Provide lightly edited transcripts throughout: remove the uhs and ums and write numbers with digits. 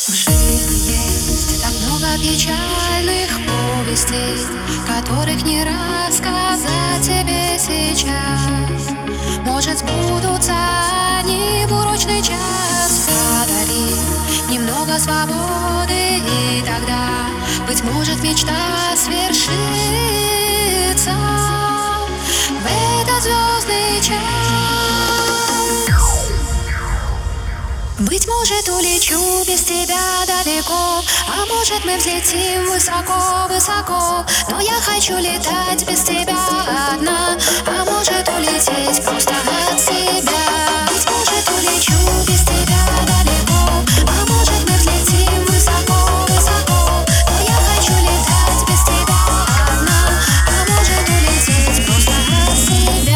В жизни есть так много печальных повестей, которых не рассказать тебе сейчас. Может, сбудутся они в урочный час. Подари немного свободы, и тогда, быть может, мечта свершится. В этот звездный час, быть может, улечу без тебя далеко, а может, мы взлетим высоко-высоко. Но я хочу летать без тебя одна, а может, улететь просто от себя. Быть может, улечу без тебя далеко, а может, мы взлетим высоко-высоко. Но я хочу летать без тебя одна, а может, улететь просто от себя.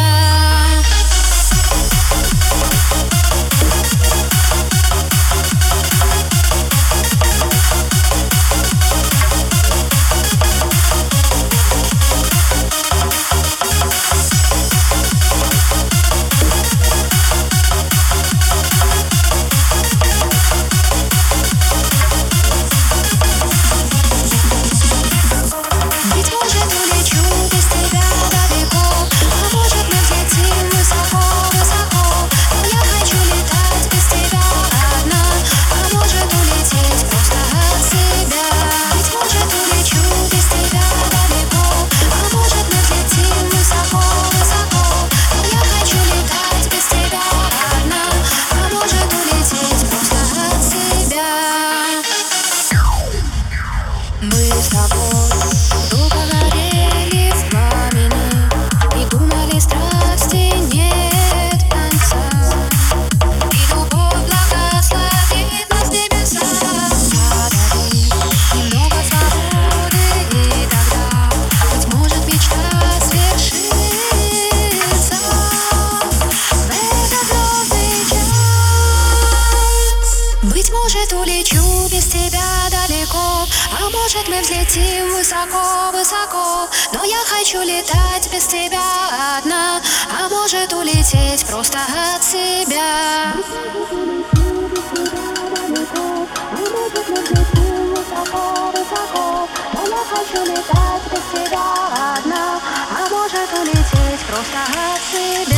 Мы с тобой долго горели в пламени и думали, страсти нет конца, и любовь благословит нас небеса. Подари немного свободы, и тогда, быть может, мечта свершится. В этот звездный час, быть может, улечу без тебя далеко, а может, мы взлетим высоко-высоко. Но я хочу летать без тебя одна, а может, улететь просто от себя. Но я хочу летать без тебя одна, а может, улететь просто от себя.